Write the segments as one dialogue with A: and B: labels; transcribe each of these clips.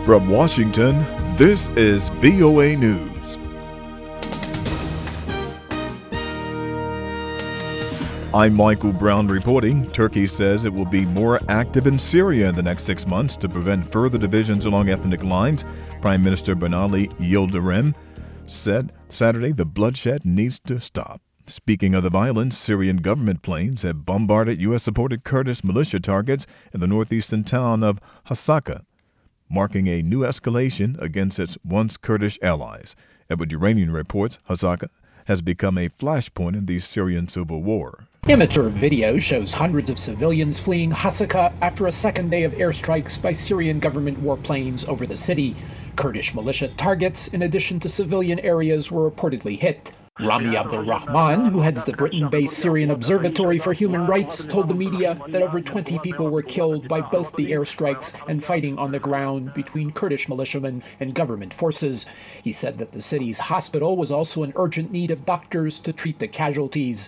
A: From Washington, this is VOA News. I'm Michael Brown reporting. Turkey says it will be more active in Syria in the next 6 months to prevent further divisions along ethnic lines. Prime Minister Binali Yildirim said Saturday the bloodshed needs to stop. Speaking of the violence, Syrian government planes have bombarded U.S.-supported Kurdish militia targets in the northeastern town of Hasaka, marking a new escalation against its once Kurdish allies. Edward Uranian reports Hasaka has become a flashpoint in the Syrian civil war.
B: Amateur video shows hundreds of civilians fleeing Hasaka after a second day of airstrikes by Syrian government warplanes over the city. Kurdish militia targets, in addition to civilian areas, were reportedly hit. Rami Abdulrahman, who heads the Britain-based Syrian Observatory for Human Rights, told the media that over 20 people were killed by both the airstrikes and fighting on the ground between Kurdish militiamen and government forces. He said that the city's hospital was also in urgent need of doctors to treat the casualties.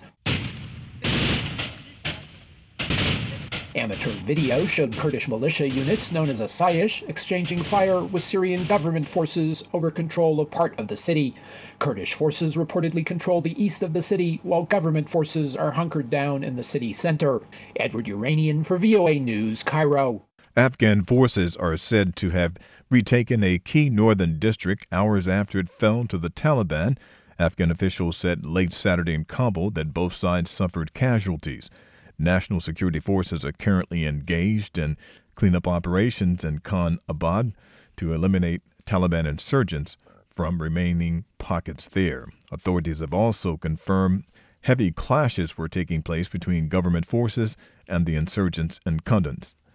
B: Amateur video showed Kurdish militia units known as Asayish exchanging fire with Syrian government forces over control of part of the city. Kurdish forces reportedly control the east of the city, while government forces are hunkered down in the city center. Edward Uranian for VOA News, Cairo.
A: Afghan forces are said to have retaken a key northern district hours after it fell to the Taliban. Afghan officials said late Saturday in Kabul that both sides suffered casualties. National security forces are currently engaged in cleanup operations in Khan Abad to eliminate Taliban insurgents from remaining pockets there. Authorities have also confirmed heavy clashes were taking place between government forces and the insurgents in Kunduz.